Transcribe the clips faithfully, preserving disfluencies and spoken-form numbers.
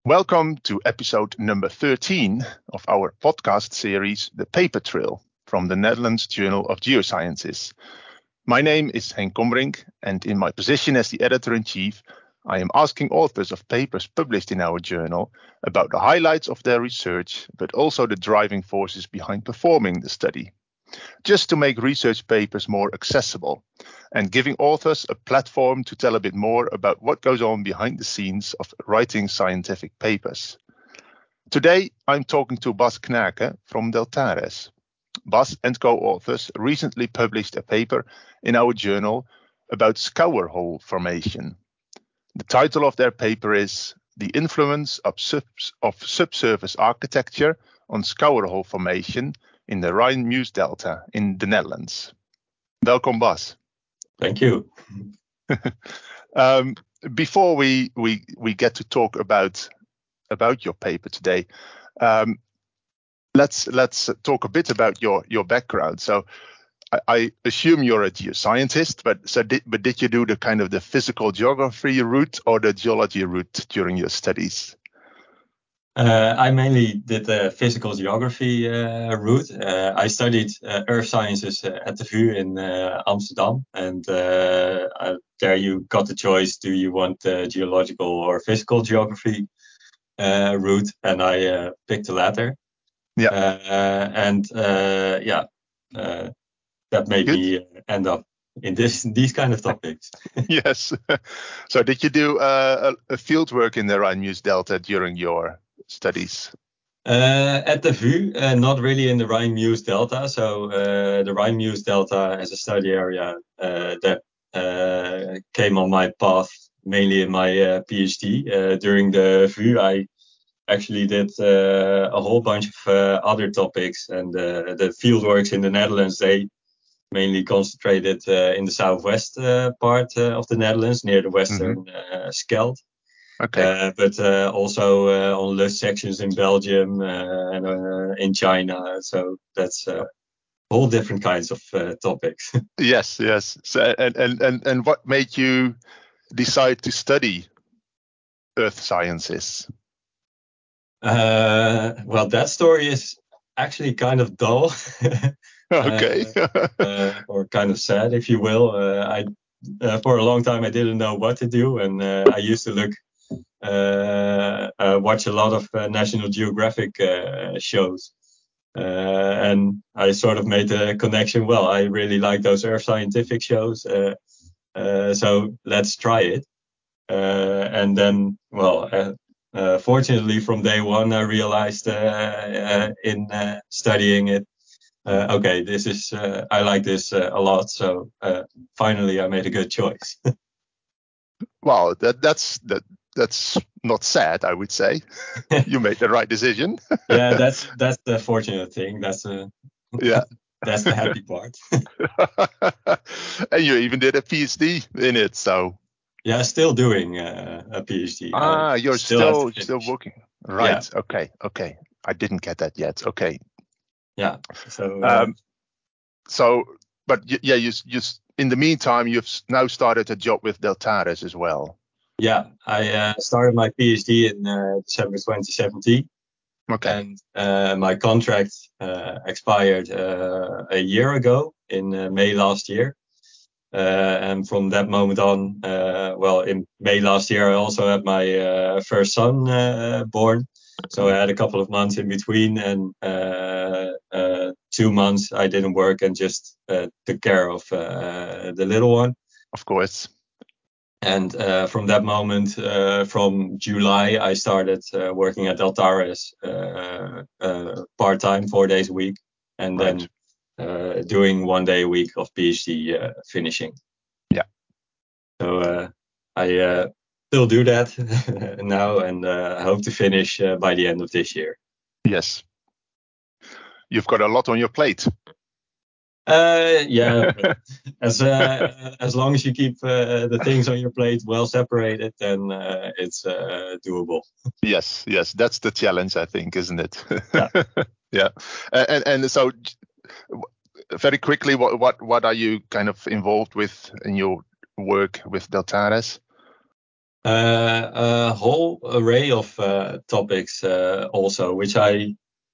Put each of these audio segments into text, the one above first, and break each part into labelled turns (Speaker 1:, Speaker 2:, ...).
Speaker 1: Welcome to episode number thirteen of our podcast series, The Paper Trail, from the Netherlands Journal of Geosciences. My name is Henk Kombrink, and in my position as the editor-in-chief, I am asking authors of papers published in our journal about the highlights of their research, but also the driving forces behind performing the study, just to make research papers more accessible and giving authors a platform to tell a bit more about what goes on behind the scenes of writing scientific papers. Today, I'm talking to Bas Knaake from Deltares. Bas and co-authors recently published a paper in our journal about scour hole formation. The title of their paper is The Influence of, Subs- of Subsurface Architecture on Scour Hole Formation in the Rhine-Meuse Delta in the Netherlands. Welkom, Bas.
Speaker 2: Thank you.
Speaker 1: um, before we, we we get to talk about about your paper today, um, let's let's talk a bit about your your background. So, I, I assume you're a geoscientist, but so did, but did you do the kind of the physical geography route or the geology route during your studies?
Speaker 2: Uh, I mainly did the physical geography uh, route. Uh, I studied uh, earth sciences uh, at the V U in uh, Amsterdam, and uh, uh, there you got the choice: do you want the geological or physical geography uh, route? And I uh, picked the latter.
Speaker 1: Yeah,
Speaker 2: uh, and uh, yeah, uh, that made
Speaker 1: good.
Speaker 2: me end up in this these kind of topics.
Speaker 1: Yes. So, did you do uh, a, a field work in the Rhine-Meuse Delta during your studies?
Speaker 2: Uh, at the V U, uh, not really in the Rhine-Meuse Delta. So uh, the Rhine-Meuse Delta as a study area uh, that uh, came on my path mainly in my uh, PhD. Uh, during the V U, I actually did uh, a whole bunch of uh, other topics, and uh, the fieldworks in the Netherlands, they mainly concentrated uh, in the southwest uh, part uh, of the Netherlands, near the western mm-hmm. uh, Scheldt.
Speaker 1: Okay.
Speaker 2: Uh, but uh, also uh, on lust sections in Belgium uh, and uh, in China. So that's uh, all different kinds of uh, topics.
Speaker 1: Yes, yes. So, and, and, and, and what made you decide to study earth sciences?
Speaker 2: Uh, well, that story is actually kind of dull.
Speaker 1: Okay.
Speaker 2: uh, uh, or kind of sad, if you will. Uh, I uh, for a long time I didn't know what to do, and uh, I used to look. Uh, uh, watch a lot of uh, National Geographic uh, shows. Uh, and I sort of made a connection. Well, I really like those Earth scientific shows. Uh, uh, so let's try it. Uh, and then, well, uh, uh, fortunately from day one, I realized uh, uh, in uh, studying it, uh, okay, this is, uh, I like this uh, a lot. So uh, finally I made a good choice.
Speaker 1: Wow, that, that's, that, that's not sad, I would say. You made the right decision.
Speaker 2: Yeah, that's that's the fortunate thing. That's a
Speaker 1: yeah,
Speaker 2: that's the happy part.
Speaker 1: And you even did a PhD in it, so
Speaker 2: yeah, still doing uh, a PhD.
Speaker 1: ah,
Speaker 2: I
Speaker 1: you're
Speaker 2: still have
Speaker 1: still
Speaker 2: to
Speaker 1: still
Speaker 2: finish.
Speaker 1: working, right?
Speaker 2: Yeah,
Speaker 1: Okay, okay. I didn't get that yet. Okay.
Speaker 2: yeah. So uh,
Speaker 1: Um. So, but y- yeah, you you in the meantime you've s- now started a job with Deltares as well.
Speaker 2: yeah, I uh, started my PhD in uh, December twenty seventeen,
Speaker 1: Okay.
Speaker 2: and uh, my contract uh, expired uh, a year ago in uh, May last year. Uh, and from that moment on, uh, well, in May last year, I also had my uh, first son uh, born. So I had a couple of months in between, and uh, uh, two months I didn't work and just uh, took care of uh, the little one.
Speaker 1: Of course.
Speaker 2: And uh, from that moment, uh, from July, I started uh, working at Deltares uh, uh, part time, four days a week, and
Speaker 1: Right.
Speaker 2: then uh, doing one day a week of PhD uh, finishing.
Speaker 1: Yeah.
Speaker 2: So uh, I uh, still do that now, and uh, I hope to finish uh, by the end of this year.
Speaker 1: Yes. You've got a lot on your plate.
Speaker 2: Uh, yeah, as uh, as long as you keep uh, the things on your plate well separated, then uh, it's uh, doable.
Speaker 1: Yes, yes, that's the challenge, I think, isn't it?
Speaker 2: Yeah.
Speaker 1: Yeah. And and so very quickly, what what what are you kind of involved with in your work with Deltares?
Speaker 2: Uh, a whole array of uh, topics uh, also, which I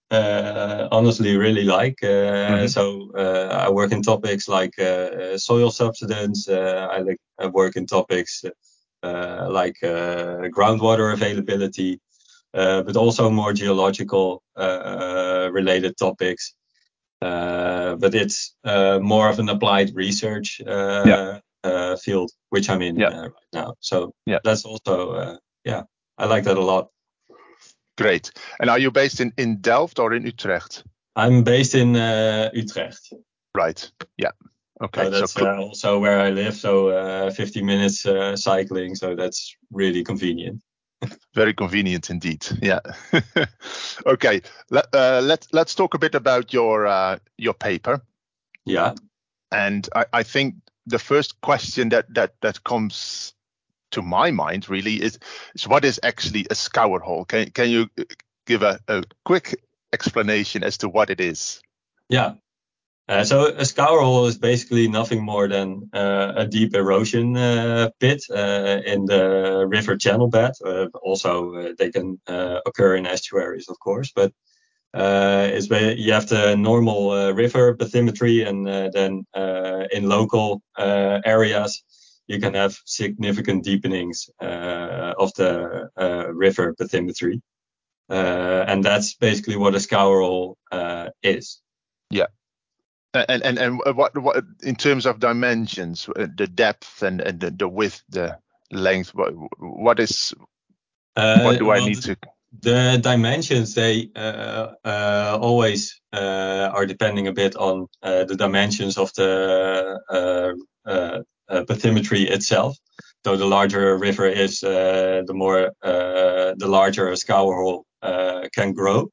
Speaker 2: uh, honestly really like. Uh,
Speaker 1: Mm-hmm.
Speaker 2: so uh, I work in topics like uh, soil subsidence. Uh, I, like, I work in topics uh, like uh, groundwater availability, uh, but also more geological uh, related topics. Uh, but it's uh, more of an applied research
Speaker 1: Yeah,
Speaker 2: uh, uh, field, which I'm in
Speaker 1: yeah,
Speaker 2: uh, right now. So
Speaker 1: yeah.
Speaker 2: that's also, uh, yeah, I like that a lot.
Speaker 1: Great. And are you based in, in Delft or in Utrecht?
Speaker 2: I'm based in uh, Utrecht.
Speaker 1: Right. Yeah. Okay.
Speaker 2: So
Speaker 1: So
Speaker 2: that's uh, also where I live. So uh, fifty minutes uh, cycling. So that's really convenient.
Speaker 1: very convenient indeed. Yeah. Okay. Let, uh, let's let's talk a bit about your uh, your paper.
Speaker 2: Yeah.
Speaker 1: And I, I think the first question that that that comes to my mind really is, is what is actually a scour hole? Can can you give a, a quick explanation as to what it is?
Speaker 2: Yeah. Uh, so a scour hole is basically nothing more than uh, a deep erosion uh, pit uh, in the river channel bed. Uh, also, uh, they can uh, occur in estuaries, of course, but uh, it's where you have the normal uh, river bathymetry, and uh, then uh, in local uh, areas you can have significant deepenings uh, of the uh, river bathymetry, uh, and that's basically what a scour hole uh, is.
Speaker 1: Yeah. And and and what what in terms of dimensions, the depth and, and the, the width, the length, what what is what
Speaker 2: Uh,
Speaker 1: do I
Speaker 2: well,
Speaker 1: need
Speaker 2: the,
Speaker 1: to?
Speaker 2: the dimensions they uh, uh, always uh, are depending a bit on uh, the dimensions of the uh, uh, uh, bathymetry itself. So the larger a river is, uh, the more uh, the larger a scour hole uh, can grow.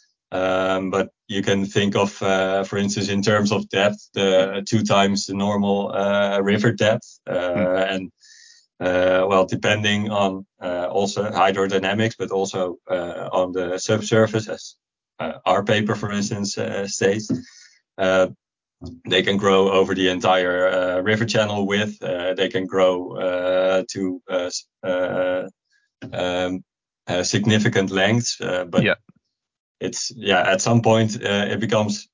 Speaker 2: Um, but you can think of, uh, for instance, in terms of depth, the two times the normal uh, river depth, uh,
Speaker 1: Hmm.
Speaker 2: and uh, well, depending on uh, also hydrodynamics, but also uh, on the subsurface, as uh, our paper, for instance, uh, states, uh, they can grow over the entire uh, river channel width. Uh, they can grow uh, to uh, uh, um, uh, significant lengths, uh, but
Speaker 1: Yeah.
Speaker 2: it's yeah, at some point uh, it becomes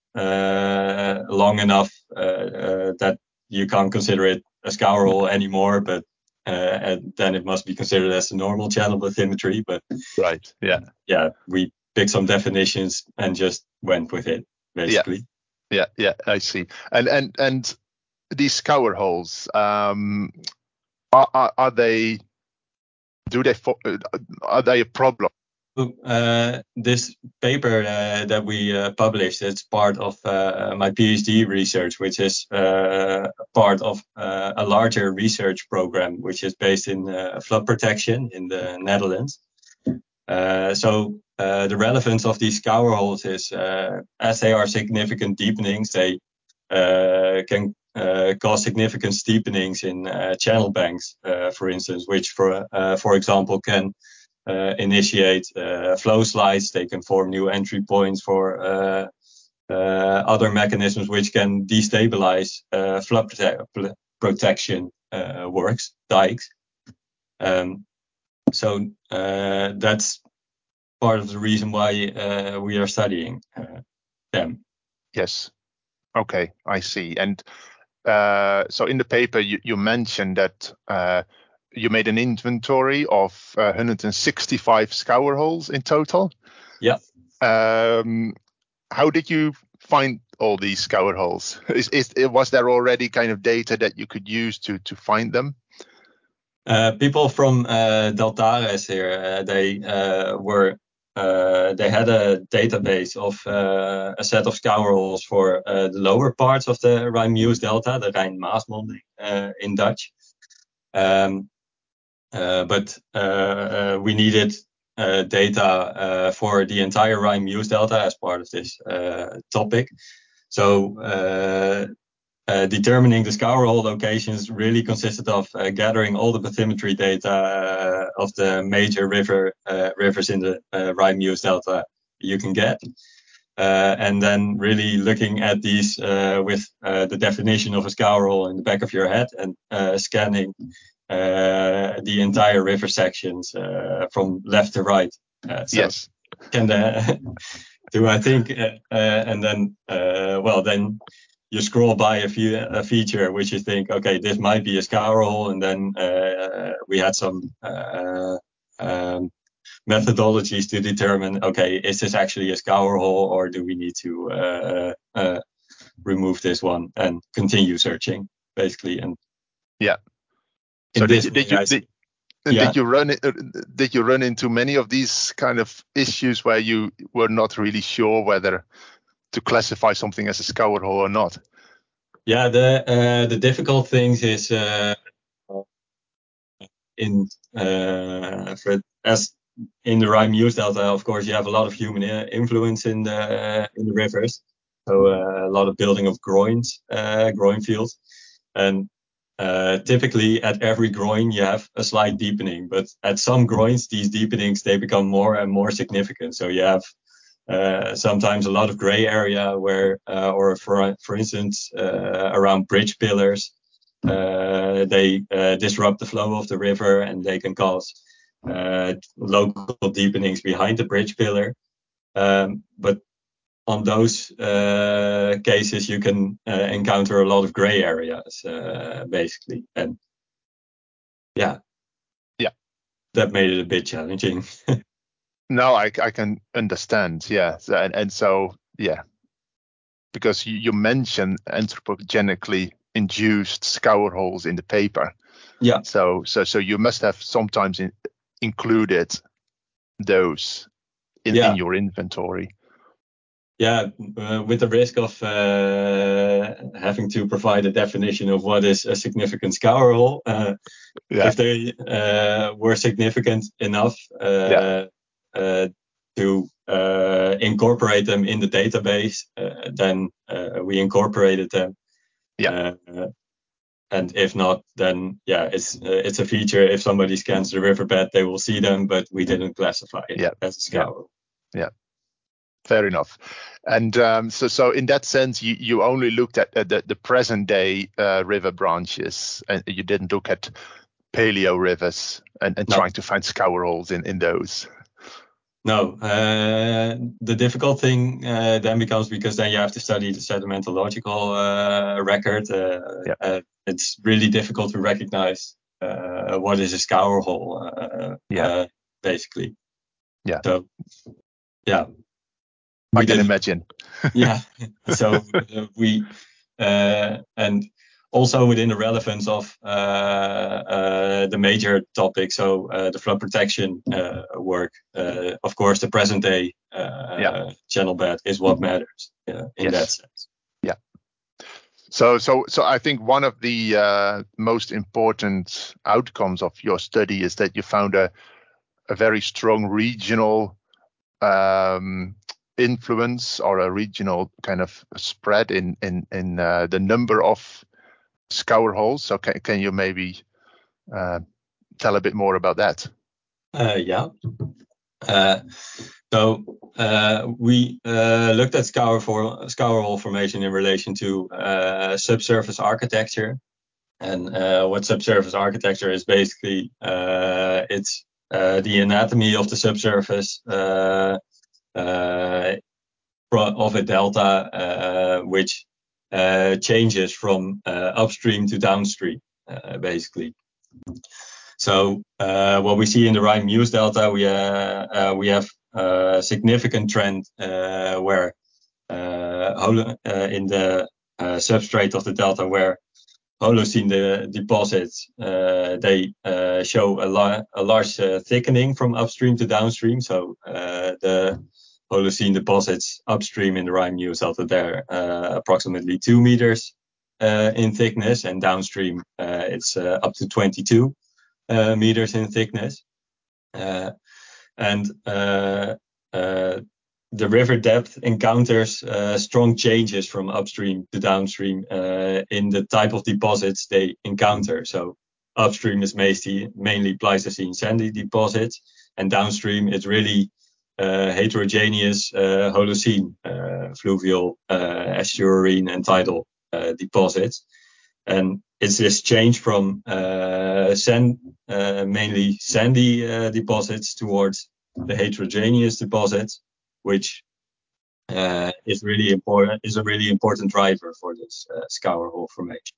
Speaker 2: uh, long enough uh, uh, that you can't consider it a scour hole anymore, but uh, and then it must be considered as a normal channel bathymetry. But
Speaker 1: Right. Yeah.
Speaker 2: yeah, we picked some definitions and just went with it,
Speaker 1: Yeah.
Speaker 2: basically.
Speaker 1: Yeah. Yeah. I see. And and and these scour holes, um, are, are are they? Do they? fo- uh, Are they a problem?
Speaker 2: Uh, this paper uh, that we uh, published, it's part of uh, my PhD research, which is uh, part of uh, a larger research program, which is based in uh, flood protection in the Netherlands. Uh, so uh, the relevance of these scour holes is, uh, as they are significant deepenings, they uh, can uh, cause significant steepenings in uh, channel banks, uh, for instance, which, for uh, for example, can uh, initiate uh, flow slides. They can form new entry points for uh, uh, other mechanisms which can destabilize uh, flood prote- protection uh, works, dikes. Um, so uh, that's part of the reason why uh, we are studying uh, them.
Speaker 1: Yes. Okay. I see. And uh, so in the paper, you, you mentioned that uh, you made an inventory of uh, one hundred sixty-five scour holes in total.
Speaker 2: Yeah.
Speaker 1: Um, how did you find all these scour holes? Is, is was there already kind of data that you could use to to find them?
Speaker 2: Uh, people from uh, Deltares here, uh, they uh, were uh, they had a database of uh, a set of scour holes for uh, the lower parts of the Rhine-Meuse Delta, the Rhine-Maasmonding uh, in Dutch. Um, uh, but uh, uh, we needed uh, data uh, for the entire Rhine-Meuse Delta as part of this uh, topic. So uh, Uh, determining the scour hole locations really consisted of uh, gathering all the bathymetry data uh, of the major river uh, rivers in the uh, Rhine-Meuse Delta you can get, uh, and then really looking at these uh, with uh, the definition of a scour hole in the back of your head, and uh, scanning uh, the entire river sections uh, from left to right. Uh, so
Speaker 1: Yes.
Speaker 2: Can uh, do I think, uh, uh, and then uh, well then you scroll by a few a feature which you think, okay, this might be a scour hole, and then uh, we had some uh, um, methodologies to determine, okay, is this actually a scour hole, or do we need to uh, uh, remove this one and continue searching, basically? And
Speaker 1: Yeah.
Speaker 2: in
Speaker 1: So did
Speaker 2: this
Speaker 1: you,
Speaker 2: way,
Speaker 1: did you
Speaker 2: I
Speaker 1: did,
Speaker 2: yeah.
Speaker 1: did you run it, uh, did you run into many of these kind of issues where you were not really sure whether to classify something as a scour hole or not?
Speaker 2: Yeah, the uh, the difficult things is uh, in uh, for, as in the Rhine-Meuse Delta, of course, you have a lot of human influence in the uh, in the rivers. So uh, a lot of building of groins, uh, groin fields, and uh, typically at every groin you have a slight deepening. But at some groins, these deepenings they become more and more significant. So you have uh, sometimes a lot of gray area where, uh, or for for instance, uh, around bridge pillars. Uh, they uh, disrupt the flow of the river, and they can cause uh, local deepenings behind the bridge pillar. Um, but on those uh, cases, you can uh, encounter a lot of gray areas, uh, basically. And yeah,
Speaker 1: Yeah,
Speaker 2: that made it a bit challenging.
Speaker 1: no, I, I can understand. Yeah. So, and, and so, yeah, because you, you mentioned anthropogenically induced scour holes in the paper.
Speaker 2: Yeah.
Speaker 1: So, so, so you must have sometimes in, included those in,
Speaker 2: yeah.
Speaker 1: in your inventory.
Speaker 2: Yeah, uh, with the risk of uh, having to provide a definition of what is a significant scour hole, uh,
Speaker 1: Yeah.
Speaker 2: if they uh, were significant enough uh,
Speaker 1: Yeah.
Speaker 2: uh, to uh, incorporate them in the database, uh, then uh, we incorporated them.
Speaker 1: Yeah.
Speaker 2: Uh, and if not, then yeah, it's uh, it's a feature. If somebody scans the riverbed, they will see them, but we didn't classify it
Speaker 1: Yeah.
Speaker 2: as a scour.
Speaker 1: Yeah. yeah. Fair enough. And um, so, so in that sense, you, you only looked at, at the, the present day uh, river branches, and you didn't look at paleo rivers and, and
Speaker 2: No.
Speaker 1: trying to find scour holes in, in those.
Speaker 2: No, uh, the difficult thing uh, then becomes, because then you have to study the sedimentological uh, record. Uh,
Speaker 1: Yeah.
Speaker 2: uh, it's really difficult to recognize uh, what is a scour hole, uh,
Speaker 1: Yeah.
Speaker 2: uh, basically.
Speaker 1: Yeah.
Speaker 2: So, yeah.
Speaker 1: I
Speaker 2: We
Speaker 1: can
Speaker 2: did,
Speaker 1: imagine.
Speaker 2: yeah. So uh, we uh, and also within the relevance of uh, uh, the major topic, so uh, the flood protection uh, work, uh, of course, the present day uh,
Speaker 1: Yeah.
Speaker 2: channel bed is what matters uh, in
Speaker 1: Yes.
Speaker 2: that sense.
Speaker 1: Yeah. So, so, so I think one of the uh, most important outcomes of your study is that you found a, a very strong regional um, influence, or a regional kind of spread in in in uh, the number of scour holes. So, can can you maybe uh, tell a bit more about that?
Speaker 2: Uh, yeah. Uh, so uh, we uh, looked at scour for scour hole formation in relation to uh, subsurface architecture. And uh, what subsurface architecture is, basically, uh, it's uh, the anatomy of the subsurface uh, uh, of a delta, uh, which uh, changes from uh, upstream to downstream, uh, basically. So uh, what we see in the Rhine-Meuse Delta, we uh, uh, we have a significant trend uh, where uh, in the uh, substrate of the delta, where Holocene the deposits, uh, they uh, show a, la- a large uh, thickening from upstream to downstream. So uh, the Holocene deposits upstream in the Rhine-Meuse Delta, they're uh, approximately two meters uh, in thickness, and downstream uh, it's uh, up to twenty-two uh, meters in thickness. Uh, and uh, uh, the river depth encounters uh, strong changes from upstream to downstream uh, in the type of deposits they encounter. So upstream is mainly, mainly Pleistocene sandy deposits, and downstream it's really uh, heterogeneous uh, Holocene, uh, fluvial, uh, estuarine, and tidal uh, deposits. And it's this change from uh, sand, uh, mainly sandy uh, deposits towards the heterogeneous deposits, which uh, is really important. Is a really important driver for this uh, scour hole formation.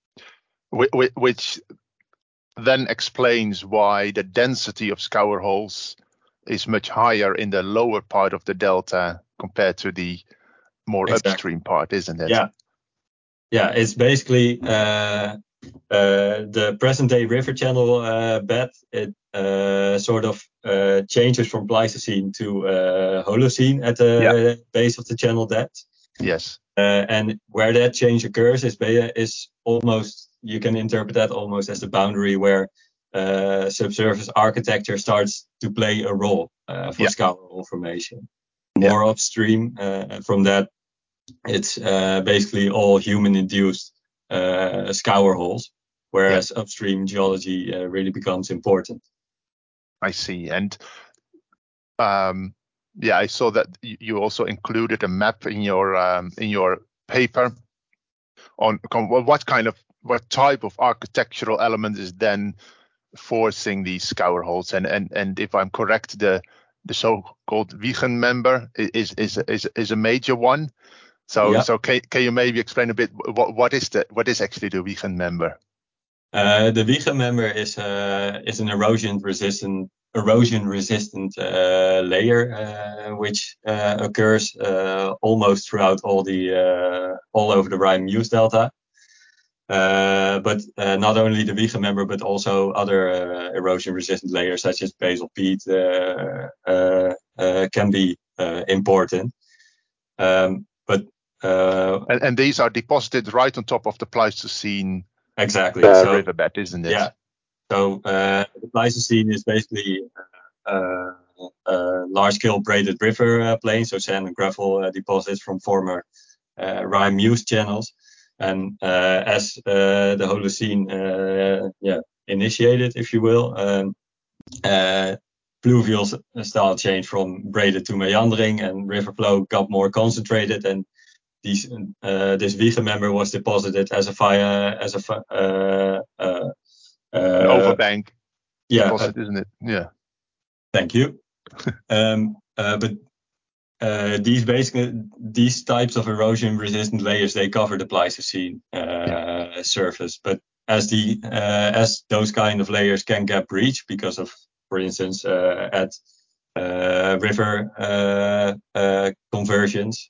Speaker 1: Which then explains why the density of scour holes is much higher in the lower part of the delta compared to the more exactly. upstream part, isn't it?
Speaker 2: Yeah, yeah. It's basically uh, uh, the present-day river channel uh, bed. It uh, sort of uh, changes from Pleistocene to uh, Holocene at the yeah. base of the channel depth.
Speaker 1: Yes,
Speaker 2: uh, and where that change occurs is is almost, you can interpret that almost as the boundary where uh, subsurface architecture starts to play a role uh, for yeah. scour hole formation. More yeah. upstream uh, from that, it's uh, basically all human-induced uh, scour holes, whereas yeah. upstream geology uh, really becomes important.
Speaker 1: I see. And um, yeah, I saw that you also included a map in your um, in your paper on what kind of what type of architectural element is then forcing these scour holes. And and and if I'm correct, the the so-called Wiegen member is is is is a major one. So yeah. so can, can you maybe explain a bit what what is the what is actually the Wiegen member?
Speaker 2: Uh, the Wiegen member is uh, is an erosion resistant erosion resistant uh, layer uh, which uh, occurs uh, almost throughout all the uh, all over the Rhine-Meuse delta. Uh, but uh, not only the Wiegen member, but also other uh, erosion resistant layers such as basal peat uh, uh, uh, can be uh, important. Um, but uh,
Speaker 1: and, and these are deposited right on top of the Pleistocene.
Speaker 2: Exactly.
Speaker 1: Uh,
Speaker 2: so,
Speaker 1: riverbed, isn't it?
Speaker 2: Yeah. So uh, the Pleistocene is basically uh, uh, large-scale braided river uh, plains, so sand and gravel uh, deposits from former uh, Rhine-Meuse channels. And uh, as uh, the Holocene uh, yeah, initiated, if you will, um, uh, pluvial style changed from braided to meandering, and river flow got more concentrated, and these, uh, this Wiegen member was deposited as a fire, as a uh, uh,
Speaker 1: an overbank
Speaker 2: yeah,
Speaker 1: deposit, uh, isn't it? Yeah.
Speaker 2: Thank you. um, uh, but uh, these basically these types of erosion resistant layers, they cover the Pleistocene uh, yeah. surface. But as the uh, as those kind of layers can get breached because of, for instance, uh, at uh, river uh, uh, conversions,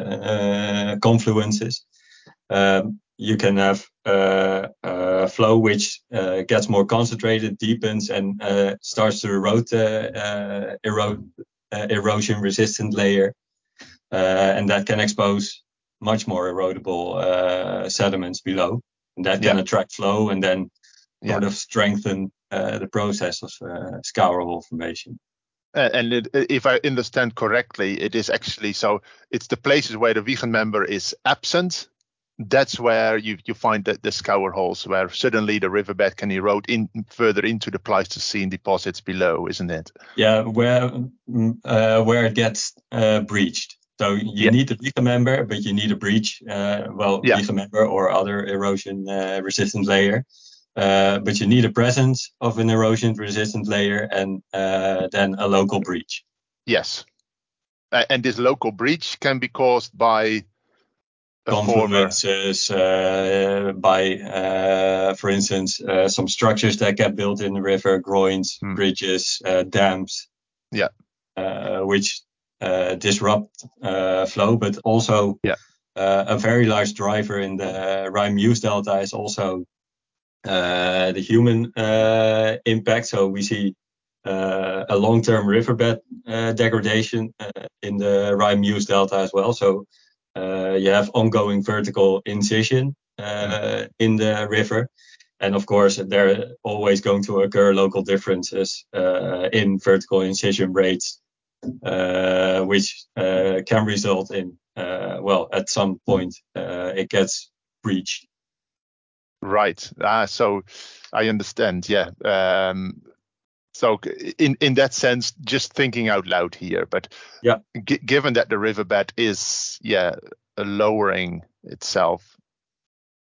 Speaker 2: uh, confluences, um, you can have uh, uh, flow which uh, gets more concentrated, deepens, and uh, starts to erode uh, uh, erode uh, erosion resistant layer, uh, and that can expose much more erodible uh, sediments below, and that can yeah. attract flow and then sort yeah. of strengthen uh, the process of uh, scour hole formation.
Speaker 1: And it, if I understand correctly, it is actually so it's the places where the Wiegen member is absent. That's where you, you find the, the scour holes, where suddenly the riverbed can erode in further into the Pleistocene deposits below, isn't it?
Speaker 2: Yeah, where uh, where it gets uh, breached. So you yeah. need the Wiegen member, but you need a breach, uh, well, yeah. Wiegen member or other erosion uh, resistant layer. Uh, but you need a presence of an erosion resistant layer and uh, then a local breach.
Speaker 1: Yes. Uh, and this local breach can be caused by
Speaker 2: confluences, uh, by, uh, for instance, uh, some structures that get built in the river, groins, hmm. bridges, uh, dams,
Speaker 1: yeah,
Speaker 2: uh, which uh, disrupt uh, flow, but also
Speaker 1: yeah.
Speaker 2: uh, a very large driver in the Rhine-Meuse delta is also uh, the human uh, impact. So we see uh, a long-term riverbed uh, degradation uh, in the Rhine-Meuse delta as well. So Uh, you have ongoing vertical incision uh, mm. in the river. And of course, there are always going to occur local differences uh, in vertical incision rates, uh, which uh, can result in, uh, well, at some point, uh, it gets breached.
Speaker 1: Right. Ah, so I understand. Yeah. Um, so in, in that sense, just thinking out loud here, but
Speaker 2: yeah.
Speaker 1: g- given that the riverbed is, yeah, lowering itself,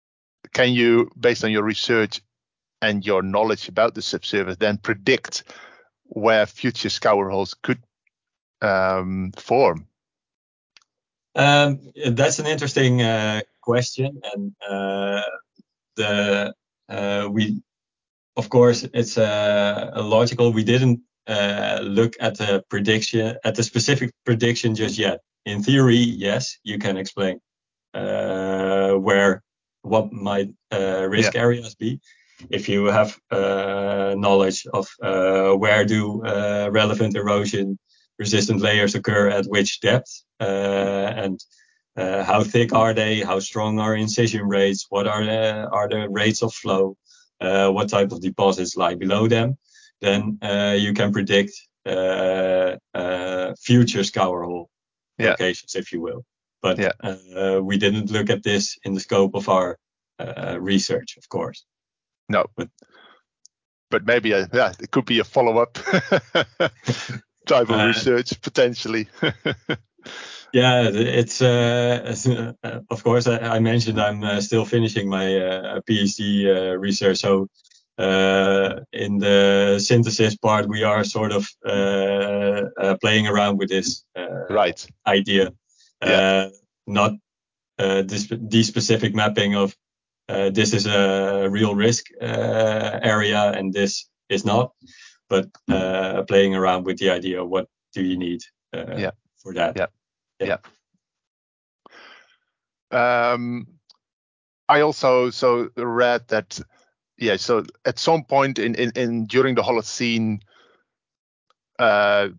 Speaker 1: can you, based on your research and your knowledge about the subsurface, then predict where future scour holes could um, form?
Speaker 2: Um, that's an interesting uh, question, and uh, the uh, we, of course, it's uh, logical. We didn't uh, look at the prediction, at the specific prediction just yet. In theory, yes, you can explain uh, where what might uh, risk
Speaker 1: Yeah.
Speaker 2: areas be. If you have uh, knowledge of uh, where do uh, relevant erosion resistant layers occur at which depth, uh, and uh, how thick are they, how strong are incision rates, what are the, are the rates of flow, uh, what type of deposits lie below them, then uh, you can predict uh, uh, future scour hole
Speaker 1: Yeah.
Speaker 2: locations, if you will. But
Speaker 1: Yeah.
Speaker 2: uh, we didn't look at this in the scope of our uh, research, of course.
Speaker 1: No,
Speaker 2: but
Speaker 1: but maybe a, yeah, it could be a follow-up type of
Speaker 2: uh,
Speaker 1: research potentially.
Speaker 2: Yeah, it's uh, of course I, I mentioned I'm uh, still finishing my uh, PhD uh, research, so uh, in the synthesis part we are sort of uh, uh, playing around with this uh,
Speaker 1: Right.
Speaker 2: idea,
Speaker 1: Yeah.
Speaker 2: uh, not uh, this the specific mapping of uh, this is a real risk uh, area and this is not, but uh, playing around with the idea of what do you need uh,
Speaker 1: Yeah.
Speaker 2: for that.
Speaker 1: Yeah.
Speaker 2: Yeah.
Speaker 1: Yeah. Um, I also so read that, yeah, so at some point in, in, in during the Holocene, uh,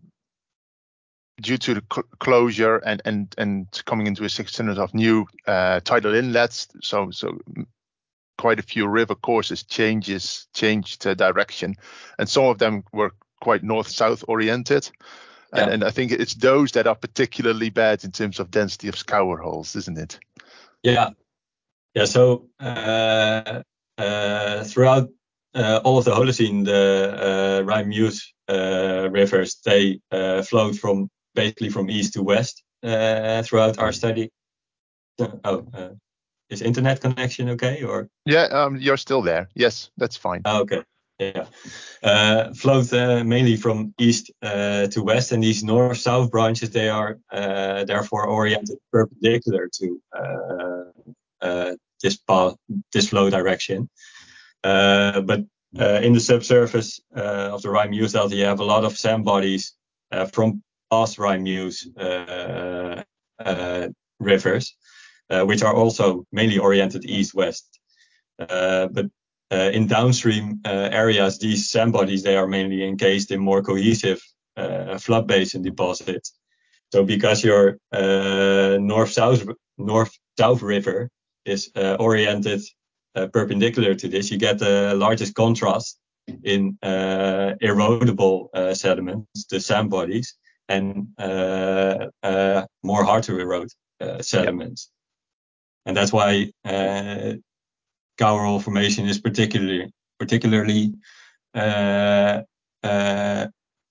Speaker 1: due to the cl- closure and, and, and coming into existence of new uh, tidal inlets, so so quite a few river courses changes changed uh, direction, and some of them were quite north-south oriented. And,
Speaker 2: Yeah.
Speaker 1: and I think it's those that are particularly bad in terms of density of scour holes, isn't it?
Speaker 2: Yeah, yeah. So uh, uh, throughout uh, all of the Holocene, the uh, Rhine-Meuse uh, rivers, they uh, flowed from basically from east to west uh, throughout our study. Oh, uh, is internet connection okay? Or
Speaker 1: Yeah, um, you're still there. Yes, that's fine.
Speaker 2: oh, okay. Yeah, uh, flowed uh, mainly from east uh, to west, and these north-south branches they are uh, therefore oriented perpendicular to uh, uh, this path, this flow direction. Uh, but uh, in the subsurface uh, of the Rhine-Meuse Delta, you have a lot of sand bodies uh, from past Rhine-Meuse uh, uh, rivers, uh, which are also mainly oriented east-west. Uh, but uh, in downstream uh, areas, these sand bodies they are mainly encased in more cohesive uh, flood basin deposits. So because your uh, north-south north-south river is uh, oriented uh, perpendicular to this, you get the largest contrast in uh, erodible uh, sediments, the sand bodies, and uh, uh, more hard to erode uh, sediments. Yeah. And that's why uh, scour hole formation is particularly particularly uh, uh,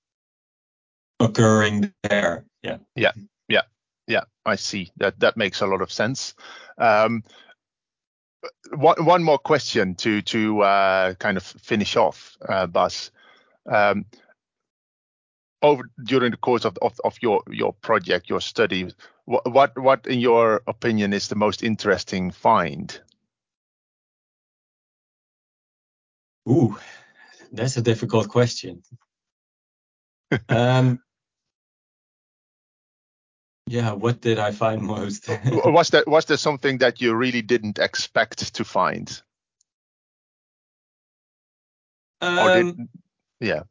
Speaker 2: occurring there. Yeah.
Speaker 1: Yeah, yeah, yeah. I see that. That makes a lot of sense. Um, one one more question to to uh, kind of finish off, uh, Bas. Um, over during the course of, of, of your your project, your study, what, what what in your opinion is the most interesting find?
Speaker 2: Ooh, that's a difficult question. um, yeah, what did I find most?
Speaker 1: was there was there something that you really didn't expect to find?
Speaker 2: um,
Speaker 1: Or did yeah.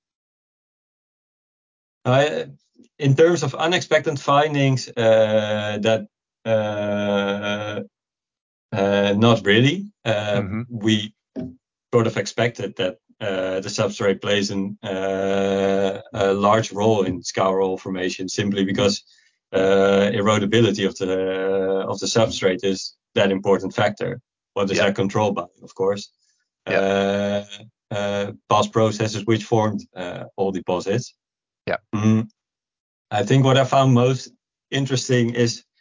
Speaker 2: I, in terms of unexpected findings, uh, that uh, uh, not really. Uh,
Speaker 1: Mm-hmm.
Speaker 2: we sort of expected that uh, the substrate plays an, uh, a large role in scour hole formation simply because uh, erodibility of the of the substrate is that important factor. What is
Speaker 1: Yeah.
Speaker 2: that controlled by? Of course,
Speaker 1: Yeah.
Speaker 2: uh, uh, past processes which formed uh, all deposits.
Speaker 1: Yeah.
Speaker 2: Mm, I think what I found most interesting is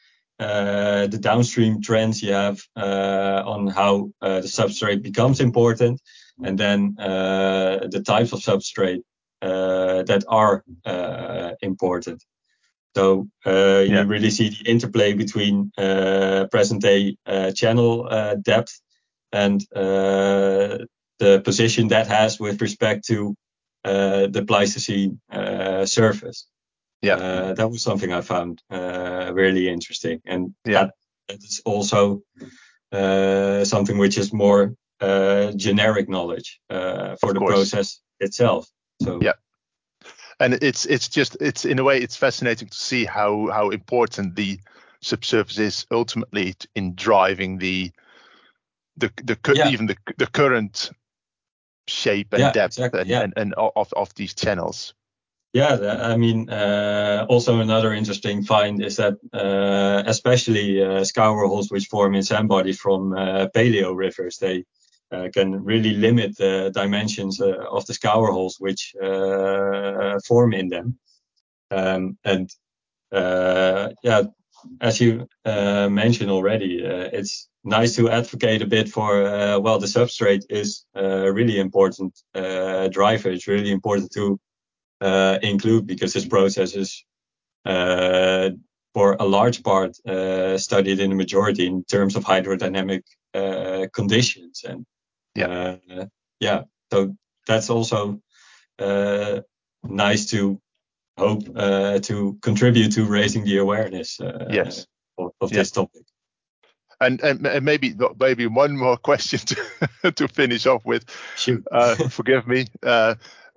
Speaker 2: uh, the downstream trends you have uh, on how uh, the substrate becomes important, and then uh, the types of substrate uh, that are uh, important. So uh,
Speaker 1: Yeah.
Speaker 2: you really see the interplay between uh, present-day uh, channel uh, depth and uh, the position that has with respect to uh, the Pleistocene uh, surface.
Speaker 1: Yeah.
Speaker 2: Uh, that was something I found uh, really interesting, and
Speaker 1: Yeah.
Speaker 2: that, that is also uh, something which is more uh, generic knowledge uh, for
Speaker 1: Of
Speaker 2: the
Speaker 1: course.
Speaker 2: process itself. So
Speaker 1: Yeah. And it's it's just it's in a way it's fascinating to see how how important the subsurface is ultimately in driving the the the cu-
Speaker 2: yeah,
Speaker 1: even the the current shape and
Speaker 2: yeah,
Speaker 1: depth
Speaker 2: exactly,
Speaker 1: and,
Speaker 2: yeah.
Speaker 1: and, and of of these channels.
Speaker 2: Yeah, the- I mean, uh, also another interesting find is that uh, especially uh, scour holes which form in sand bodies from uh, paleo rivers, they uh, can really limit the dimensions uh, of the scour holes which uh, form in them. Um, and uh, yeah, as you uh, mentioned already, uh, it's nice to advocate a bit for, uh, well, the substrate is a really important uh, driver. It's really important to uh, include because this process is uh, for a large part uh, studied in the majority in terms of hydrodynamic uh, conditions. And
Speaker 1: Yeah.
Speaker 2: uh, yeah, so that's also uh, nice to hope uh, to contribute to raising the awareness uh,
Speaker 1: Yes.
Speaker 2: of, of
Speaker 1: Yeah.
Speaker 2: this topic.
Speaker 1: And, and and maybe maybe one more question to to finish off with.
Speaker 2: Shoot.
Speaker 1: Uh, forgive me. Uh,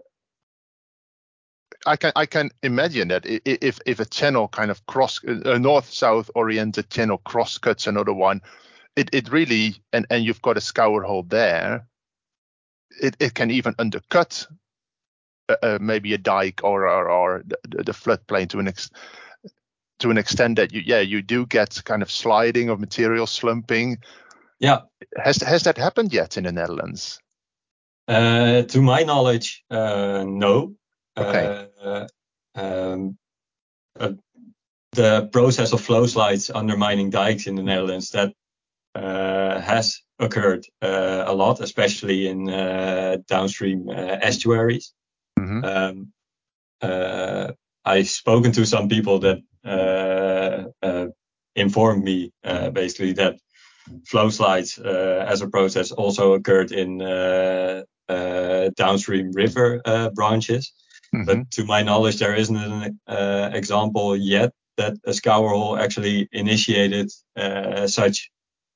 Speaker 1: I can I can imagine that i- i- if if a channel kind of cross a north-south oriented channel cross cuts another one, it it really and and you've got a scour hole there. It it can even undercut uh, uh, maybe a dike or or, or the, the floodplain to an ex, to an extent that you yeah you do get kind of sliding of material, slumping.
Speaker 2: Yeah.
Speaker 1: Has has that happened yet in the Netherlands?
Speaker 2: Uh, to my knowledge, uh, no.
Speaker 1: Okay.
Speaker 2: Uh, um, uh, the process of flow slides undermining dikes in the Netherlands, that uh, has occurred uh, a lot, especially in uh, downstream uh, estuaries.
Speaker 1: Mm-hmm.
Speaker 2: Um, uh, I've spoken to some people that uh, uh, informed me uh, basically that flow slides uh, as a process also occurred in uh, uh, downstream river uh, branches.
Speaker 1: Mm-hmm.
Speaker 2: But to my knowledge, there isn't an uh, example yet that a scour hole actually initiated uh, such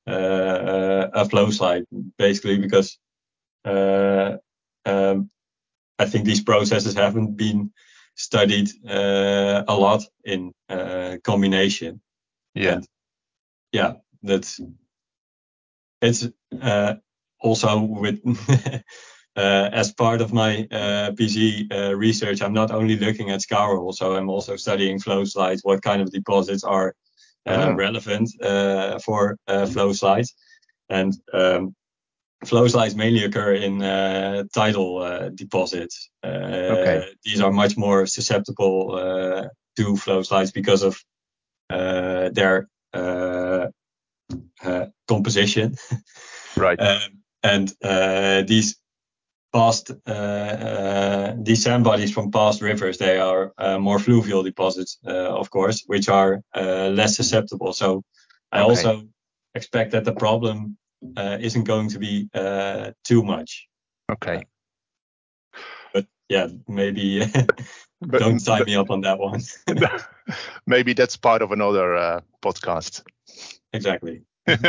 Speaker 2: uh, a flow slide, basically because uh, um, I think these processes haven't been studied uh, a lot in uh, combination.
Speaker 1: Yeah.
Speaker 2: And yeah, that's it's uh, also with uh, as part of my uh, P G uh, research, I'm not only looking at scour holes, so I'm also studying flow slides, what kind of deposits are uh,
Speaker 1: Mm.
Speaker 2: relevant uh, for uh, flow slides. And um, flow slides mainly occur in uh, tidal uh, deposits. Uh,
Speaker 1: Okay.
Speaker 2: These are much more susceptible uh, to flow slides because of uh, their uh, uh, composition.
Speaker 1: Right.
Speaker 2: Um, and uh, these past uh, uh, these sand bodies from past rivers, they are uh, more fluvial deposits, uh, of course, which are uh, less susceptible. So I
Speaker 1: Okay.
Speaker 2: also expect that the problem uh, isn't going to be uh, too much.
Speaker 1: Okay.
Speaker 2: But yeah, maybe
Speaker 1: But,
Speaker 2: don't tie
Speaker 1: but
Speaker 2: me up on that one.
Speaker 1: maybe that's part of another uh, podcast.
Speaker 2: Exactly.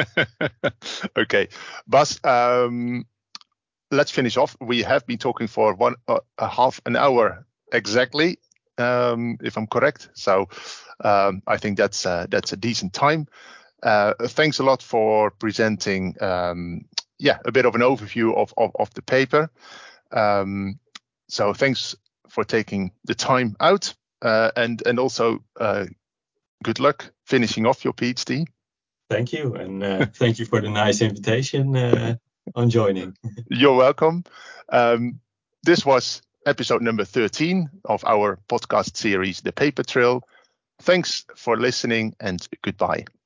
Speaker 1: Okay, Bas, um, let's finish off. We have been talking for one uh, a half an hour exactly, um, if I'm correct. So um, I think that's uh, that's a decent time. Uh, thanks a lot for presenting, um, yeah, a bit of an overview of of, of the paper. Um, so thanks for taking the time out, uh, and and also uh, good luck finishing off your PhD.
Speaker 2: Thank you, and uh, thank you for the nice invitation uh, on joining.
Speaker 1: You're welcome. Um, this was episode number thirteen of our podcast series, The Paper Trail. Thanks for listening and goodbye.